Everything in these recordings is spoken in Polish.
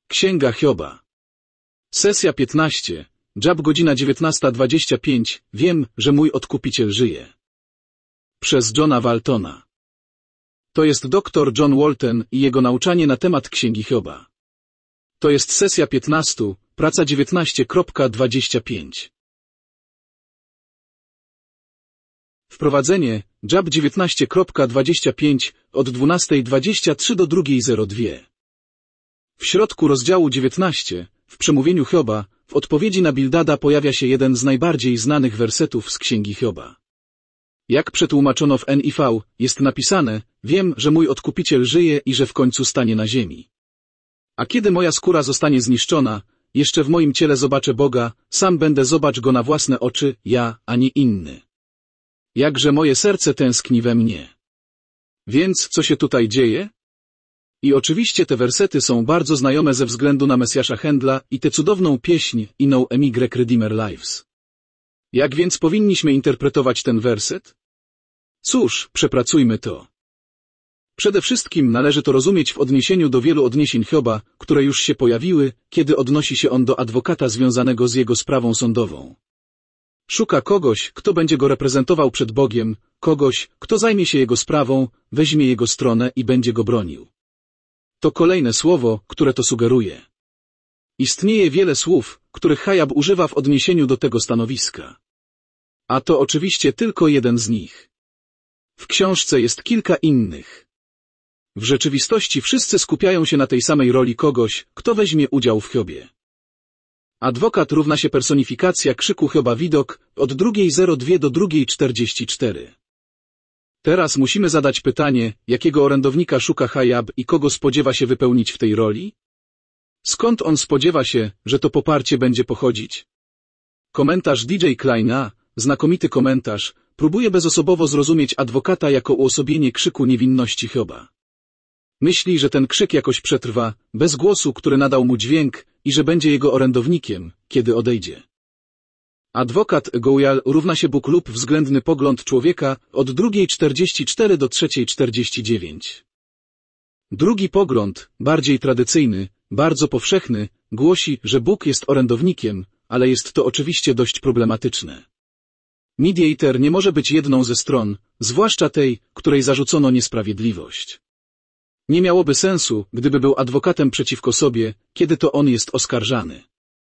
Księga Hioba. Sesja 15. Job, godzina 19:25. Wiem, że mój Odkupiciel żyje. Przez Johna Waltona. To jest dr John Walton i jego nauczanie na temat Księgi Hioba. To jest sesja 15, praca 19.25. Wprowadzenie. Job 19.25 od 12:23 do 2:02. W środku rozdziału 19, w przemówieniu Hioba, w odpowiedzi na Bildada pojawia się jeden z najbardziej znanych wersetów z Księgi Hioba. Jak przetłumaczono w NIV, jest napisane: wiem, że mój Odkupiciel żyje i że w końcu stanie na ziemi. A kiedy moja skóra zostanie zniszczona, jeszcze w moim ciele zobaczę Boga, sam będę zobaczył Go na własne oczy, ja, ani inny. Jakże moje serce tęskni we mnie. Więc co się tutaj dzieje? I oczywiście te wersety są bardzo znajome ze względu na Mesjasza Händla i tę cudowną pieśń No Emigrek Redeemer Lives. Jak więc powinniśmy interpretować ten werset? Cóż, przepracujmy to. Przede wszystkim należy to rozumieć w odniesieniu do wielu odniesień Hioba, które już się pojawiły, kiedy odnosi się on do adwokata związanego z jego sprawą sądową. Szuka kogoś, kto będzie go reprezentował przed Bogiem, kogoś, kto zajmie się jego sprawą, weźmie jego stronę i będzie go bronił. To kolejne słowo, które to sugeruje. Istnieje wiele słów, których Hiob używa w odniesieniu do tego stanowiska. A to oczywiście tylko jeden z nich. W książce jest kilka innych. W rzeczywistości wszyscy skupiają się na tej samej roli kogoś, kto weźmie udział w Hiobie. Adwokat równa się personifikacja krzyku Hioba widok od 2:02 do 2:44. Teraz musimy zadać pytanie, jakiego orędownika szuka Hiob i kogo spodziewa się wypełnić w tej roli? Skąd on spodziewa się, że to poparcie będzie pochodzić? Komentarz DJ Kleina, znakomity komentarz, próbuje bezosobowo zrozumieć adwokata jako uosobienie krzyku niewinności Hioba. Myśli, że ten krzyk jakoś przetrwa, bez głosu, który nadał mu dźwięk, i że będzie jego orędownikiem, kiedy odejdzie. Adwokat Gowial równa się Bóg lub względny pogląd człowieka od 2:44 do 3:49. Drugi pogląd, bardziej tradycyjny, bardzo powszechny, głosi, że Bóg jest orędownikiem, ale jest to oczywiście dość problematyczne. Mediator nie może być jedną ze stron, zwłaszcza tej, której zarzucono niesprawiedliwość. Nie miałoby sensu, gdyby był adwokatem przeciwko sobie, kiedy to on jest oskarżany.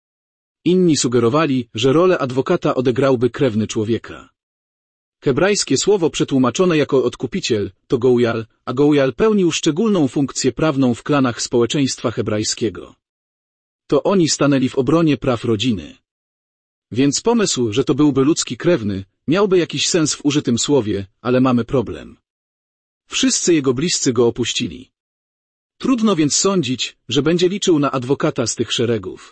Inni sugerowali, że rolę adwokata odegrałby krewny człowieka. Hebrajskie słowo przetłumaczone jako odkupiciel to Gowial, a Gowial pełnił szczególną funkcję prawną w klanach społeczeństwa hebrajskiego. To oni stanęli w obronie praw rodziny. Więc pomysł, że to byłby ludzki krewny, miałby jakiś sens w użytym słowie, ale mamy problem. Wszyscy jego bliscy go opuścili. Trudno więc sądzić, że będzie liczył na adwokata z tych szeregów.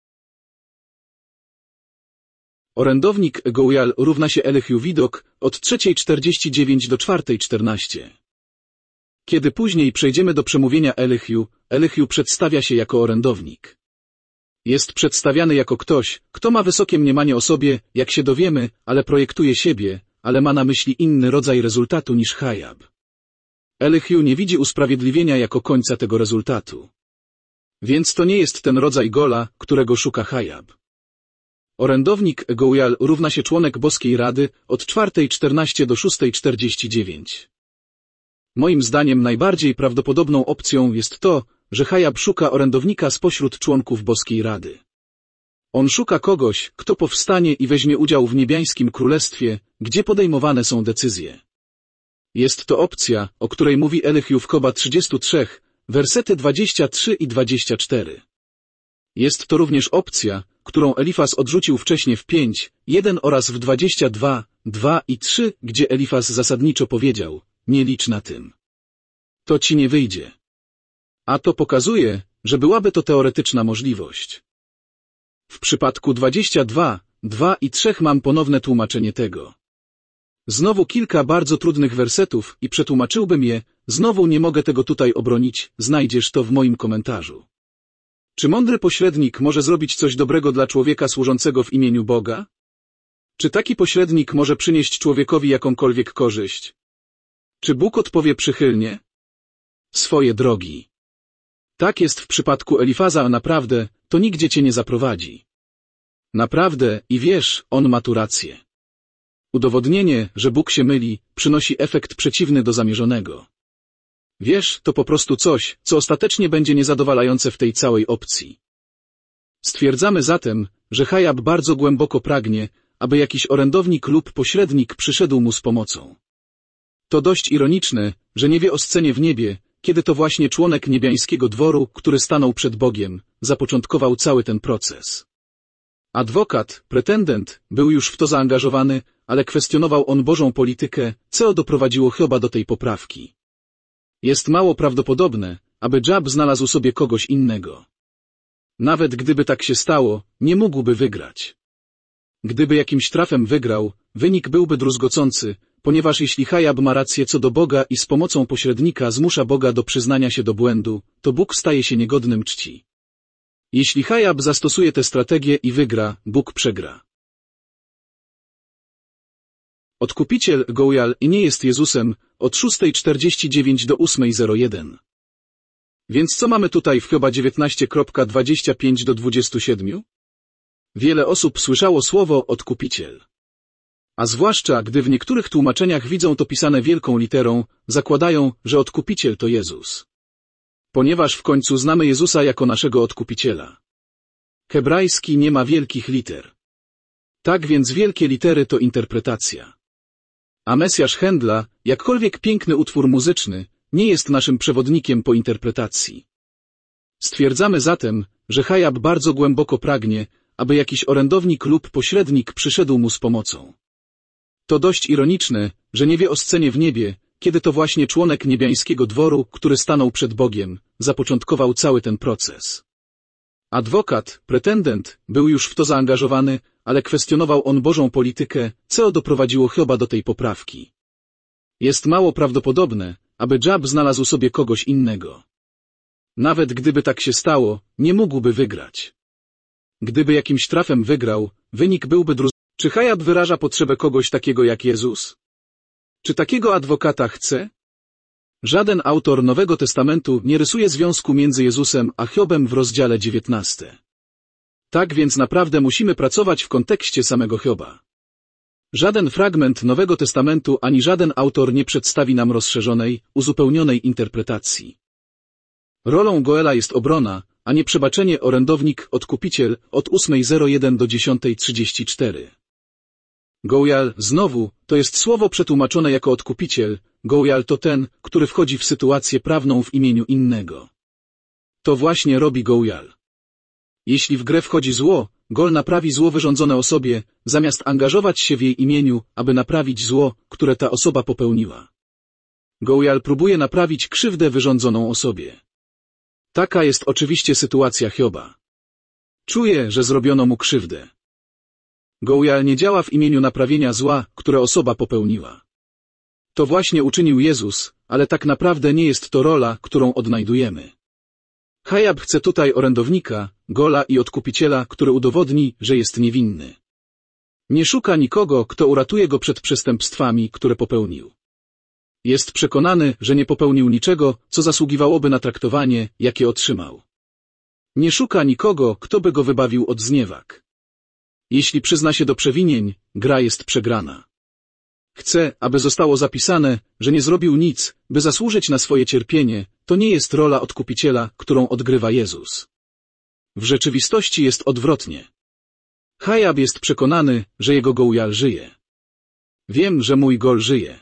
Orędownik Gowial równa się Elihu widok od 3:49 do 4:14. Kiedy później przejdziemy do przemówienia Elihu, Elihu przedstawia się jako orędownik. Jest przedstawiany jako ktoś, kto ma wysokie mniemanie o sobie, jak się dowiemy, ale projektuje siebie, ale ma na myśli inny rodzaj rezultatu niż Hiob. Elihu nie widzi usprawiedliwienia jako końca tego rezultatu. Więc to nie jest ten rodzaj gola, którego szuka Hiob. Orędownik Gowial równa się członek Boskiej Rady od 4:14 do 6:49. Moim zdaniem najbardziej prawdopodobną opcją jest to, że Hiob szuka orędownika spośród członków Boskiej Rady. On szuka kogoś, kto powstanie i weźmie udział w niebiańskim królestwie, gdzie podejmowane są decyzje. Jest to opcja, o której mówi Elihu w Hioba 33, wersety 23 i 24. Jest to również opcja, którą Elifaz odrzucił wcześniej w 5:1 oraz w 22:2 i 3, gdzie Elifaz zasadniczo powiedział: nie licz na tym. To ci nie wyjdzie. A to pokazuje, że byłaby to teoretyczna możliwość. W przypadku 22:2 i 3 mam ponowne tłumaczenie tego. Znowu kilka bardzo trudnych wersetów i przetłumaczyłbym je, znowu nie mogę tego tutaj obronić, znajdziesz to w moim komentarzu. Czy mądry pośrednik może zrobić coś dobrego dla człowieka służącego w imieniu Boga? Czy taki pośrednik może przynieść człowiekowi jakąkolwiek korzyść? Czy Bóg odpowie przychylnie? Swoje drogi. Tak jest w przypadku Elifaza, a naprawdę, to nigdzie cię nie zaprowadzi. Naprawdę, i wiesz, on ma tu rację. Udowodnienie, że Bóg się myli, przynosi efekt przeciwny do zamierzonego. Wiesz, to po prostu coś, co ostatecznie będzie niezadowalające w tej całej opcji. Stwierdzamy zatem, że Hajab bardzo głęboko pragnie, aby jakiś orędownik lub pośrednik przyszedł mu z pomocą. To dość ironiczne, że nie wie o scenie w niebie, kiedy to właśnie członek niebiańskiego dworu, który stanął przed Bogiem, zapoczątkował cały ten proces. Adwokat, pretendent, był już w to zaangażowany, ale kwestionował on Bożą politykę, co doprowadziło Hioba do tej poprawki. Jest mało prawdopodobne, aby Job znalazł sobie kogoś innego. Nawet gdyby tak się stało, nie mógłby wygrać. Gdyby jakimś trafem wygrał, wynik byłby druzgocący, ponieważ jeśli Hajab ma rację co do Boga i z pomocą pośrednika zmusza Boga do przyznania się do błędu, to Bóg staje się niegodnym czci. Jeśli Hajab zastosuje tę strategię i wygra, Bóg przegra. Odkupiciel Goujal nie jest Jezusem od 6:49 do 8:01. Więc co mamy tutaj w Hioba 19:25 do 27? Wiele osób słyszało słowo odkupiciel. A zwłaszcza, gdy w niektórych tłumaczeniach widzą to pisane wielką literą, zakładają, że odkupiciel to Jezus. Ponieważ w końcu znamy Jezusa jako naszego odkupiciela. Hebrajski nie ma wielkich liter. Tak więc wielkie litery to interpretacja. A Mesjasz Händla, jakkolwiek piękny utwór muzyczny, nie jest naszym przewodnikiem po interpretacji. Stwierdzamy zatem, że Hajab bardzo głęboko pragnie, aby jakiś orędownik lub pośrednik przyszedł mu z pomocą. To dość ironiczne, że nie wie o scenie w niebie, kiedy to właśnie członek niebiańskiego dworu, który stanął przed Bogiem, zapoczątkował cały ten proces. Adwokat, pretendent, był już w to zaangażowany, ale kwestionował on Bożą politykę, co doprowadziło Hioba do tej poprawki. Jest mało prawdopodobne, aby Job znalazł sobie kogoś innego. Nawet gdyby tak się stało, nie mógłby wygrać. Gdyby jakimś trafem wygrał, wynik byłby Czy Hajab wyraża potrzebę kogoś takiego jak Jezus? Czy takiego adwokata chce? Żaden autor Nowego Testamentu nie rysuje związku między Jezusem a Hiobem w rozdziale 19. Tak więc naprawdę musimy pracować w kontekście samego Hioba. Żaden fragment Nowego Testamentu ani żaden autor nie przedstawi nam rozszerzonej, uzupełnionej interpretacji. Rolą Goela jest obrona, a nie przebaczenie orędownik, odkupiciel od 8:01 do 10:34. Goujal, znowu, to jest słowo przetłumaczone jako odkupiciel. Goujal to ten, który wchodzi w sytuację prawną w imieniu innego. To właśnie robi Goujal. Jeśli w grę wchodzi zło, Gol naprawi zło wyrządzone osobie, zamiast angażować się w jej imieniu, aby naprawić zło, które ta osoba popełniła. Goujal próbuje naprawić krzywdę wyrządzoną osobie. Taka jest oczywiście sytuacja Hioba. Czuje, że zrobiono mu krzywdę. Goujal nie działa w imieniu naprawienia zła, które osoba popełniła. To właśnie uczynił Jezus, ale tak naprawdę nie jest to rola, którą odnajdujemy. Hajab chce tutaj orędownika, Gola i odkupiciela, który udowodni, że jest niewinny. Nie szuka nikogo, kto uratuje go przed przestępstwami, które popełnił. Jest przekonany, że nie popełnił niczego, co zasługiwałoby na traktowanie, jakie otrzymał. Nie szuka nikogo, kto by go wybawił od zniewag. Jeśli przyzna się do przewinień, gra jest przegrana. Chce, aby zostało zapisane, że nie zrobił nic, by zasłużyć na swoje cierpienie. To nie jest rola odkupiciela, którą odgrywa Jezus. W rzeczywistości jest odwrotnie. Hajab jest przekonany, że jego Goujal żyje. Wiem, że mój Gol żyje.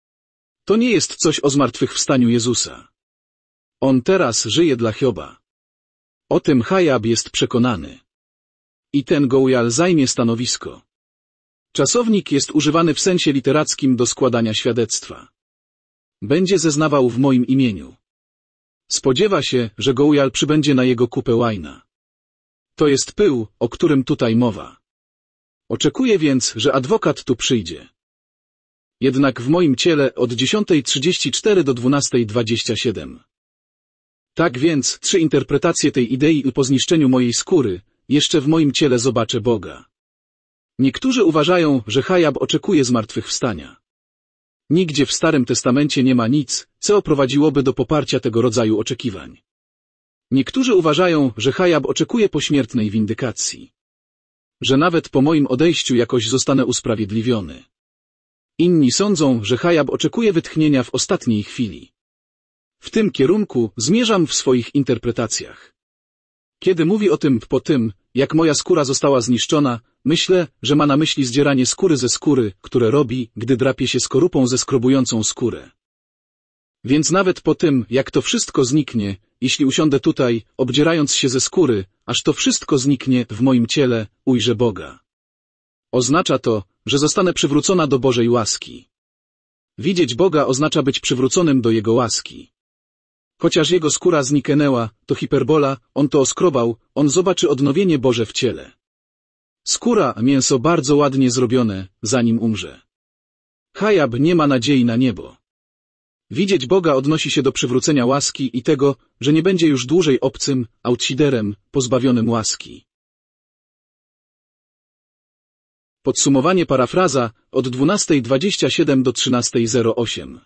To nie jest coś o zmartwychwstaniu Jezusa. On teraz żyje dla Hioba. O tym Hajab jest przekonany. I ten Goujal zajmie stanowisko. Czasownik jest używany w sensie literackim do składania świadectwa. Będzie zeznawał w moim imieniu. Spodziewa się, że Goujal przybędzie na jego kupę łajna. To jest pył, o którym tutaj mowa. Oczekuję więc, że adwokat tu przyjdzie. Jednak w moim ciele od 10:34 do 12:27. Tak więc 3 interpretacje tej idei i po zniszczeniu mojej skóry, jeszcze w moim ciele zobaczę Boga. Niektórzy uważają, że Hajab oczekuje zmartwychwstania. Nigdzie w Starym Testamencie nie ma nic, co prowadziłoby do poparcia tego rodzaju oczekiwań. Niektórzy uważają, że Hajab oczekuje pośmiertnej windykacji. Że nawet po moim odejściu jakoś zostanę usprawiedliwiony. Inni sądzą, że Hajab oczekuje wytchnienia w ostatniej chwili. W tym kierunku zmierzam w swoich interpretacjach. Kiedy mówi o tym po tym, jak moja skóra została zniszczona, myślę, że ma na myśli zdzieranie skóry ze skóry, które robi, gdy drapie się skorupą zeskrobującą skórę. Więc nawet po tym, jak to wszystko zniknie, jeśli usiądę tutaj, obdzierając się ze skóry, aż to wszystko zniknie w moim ciele, ujrzę Boga. Oznacza to, że zostanę przywrócona do Bożej łaski. Widzieć Boga oznacza być przywróconym do Jego łaski. Chociaż jego skóra zniknęła, to hiperbola, on to oskrobał, on zobaczy odnowienie Boże w ciele. Skóra, mięso bardzo ładnie zrobione, zanim umrze. Hajab nie ma nadziei na niebo. Widzieć Boga odnosi się do przywrócenia łaski i tego, że nie będzie już dłużej obcym, outsiderem, pozbawionym łaski. Podsumowanie parafraza od 12:27 do 13:08.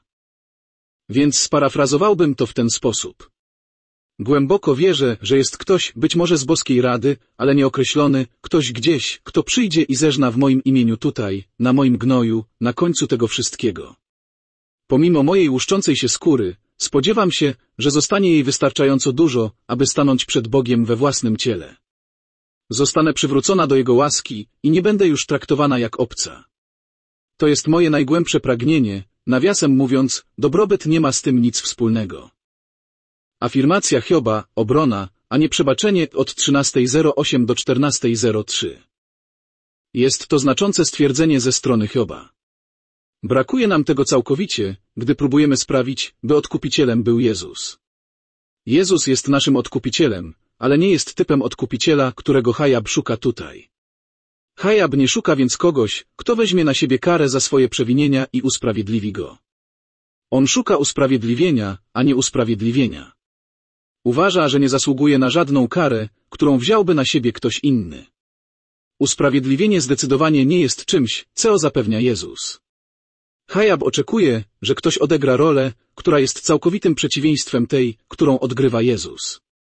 Więc sparafrazowałbym to w ten sposób. Głęboko wierzę, że jest ktoś, być może z boskiej rady, ale nieokreślony, ktoś gdzieś, kto przyjdzie i zeżna w moim imieniu tutaj, na moim gnoju, na końcu tego wszystkiego. Pomimo mojej łuszczącej się skóry, spodziewam się, że zostanie jej wystarczająco dużo, aby stanąć przed Bogiem we własnym ciele. Zostanę przywrócona do Jego łaski i nie będę już traktowana jak obca. To jest moje najgłębsze pragnienie, nawiasem mówiąc, dobrobyt nie ma z tym nic wspólnego. Afirmacja Hioba, obrona, a nie przebaczenie od 13:08 do 14:03. Jest to znaczące stwierdzenie ze strony Hioba. Brakuje nam tego całkowicie, gdy próbujemy sprawić, by odkupicielem był Jezus. Jezus jest naszym odkupicielem, ale nie jest typem odkupiciela, którego Hajab szuka tutaj. Hajab nie szuka więc kogoś, kto weźmie na siebie karę za swoje przewinienia i usprawiedliwi go. On szuka usprawiedliwienia, a nie usprawiedliwienia. Uważa, że nie zasługuje na żadną karę, którą wziąłby na siebie ktoś inny. Usprawiedliwienie zdecydowanie nie jest czymś, co zapewnia Jezus. Hajab oczekuje, że ktoś odegra rolę, która jest całkowitym przeciwieństwem tej, którą odgrywa Jezus.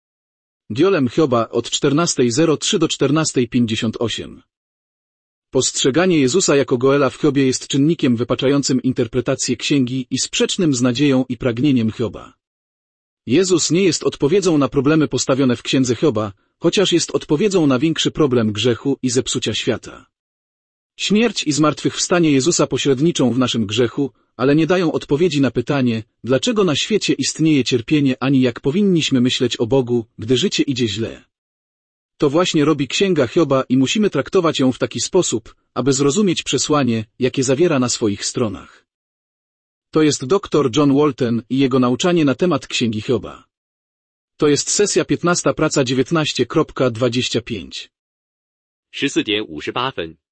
Diolem Hioba od 14:03 do 14:58. Postrzeganie Jezusa jako Goela w Hiobie jest czynnikiem wypaczającym interpretację księgi i sprzecznym z nadzieją i pragnieniem Hioba. Jezus nie jest odpowiedzią na problemy postawione w księdze Hioba, chociaż jest odpowiedzią na większy problem grzechu i zepsucia świata. Śmierć i zmartwychwstanie Jezusa pośredniczą w naszym grzechu, ale nie dają odpowiedzi na pytanie, dlaczego na świecie istnieje cierpienie, ani jak powinniśmy myśleć o Bogu, gdy życie idzie źle. To właśnie robi księga Hioba i musimy traktować ją w taki sposób, aby zrozumieć przesłanie, jakie zawiera na swoich stronach. To jest dr John Walton i jego nauczanie na temat księgi Hioba. To jest sesja 15, praca 19.25. 14:58